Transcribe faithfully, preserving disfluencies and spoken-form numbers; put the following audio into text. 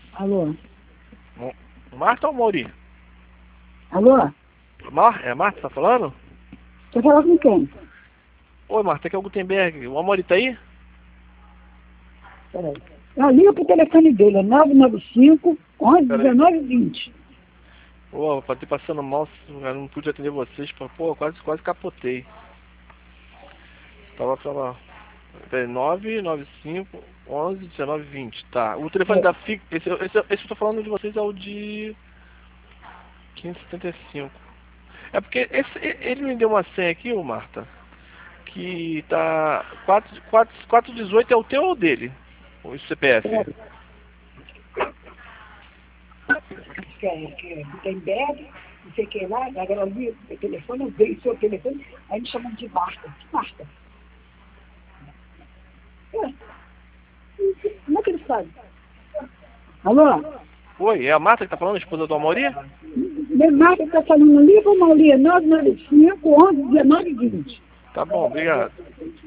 Alô? Mo- Marta ou Mauri? Alô? Mar é Marta, tá falando? Você falou com quem? Oi, Marta, aqui é o Gutenberg. O Amori tá aí? Peraí. Não, liga pro telefone dele, é nove nove cinco, onze, Peraí. dezenove, vinte. Pô, pra ter passando mal, eu não pude atender vocês. Pô, quase, quase capotei. Tava pra lá. Peraí, nove nove cinco, onze, dezenove, vinte. Tá. O telefone É, da F I C, esse, esse, esse que eu tô falando de vocês é o de quinhentos e setenta e cinco. É porque esse, ele me deu uma senha aqui, ô Marta, que tá quatro dezoito, é o teu ou o dele? O C P F? peraí. Que é, que é Gutenberg, não sei o que lá, agora eu li o telefone, eu veio o seu telefone, aí me chamam de Marta. Que Marta? É. Como é que ele sabe? Alô? Oi, é a Marta que tá falando, a esposa do Amori? Meu Marta está falando, liga o Mauria, nove nove cinco, onze, dezenove, vinte. Tá bom, obrigado.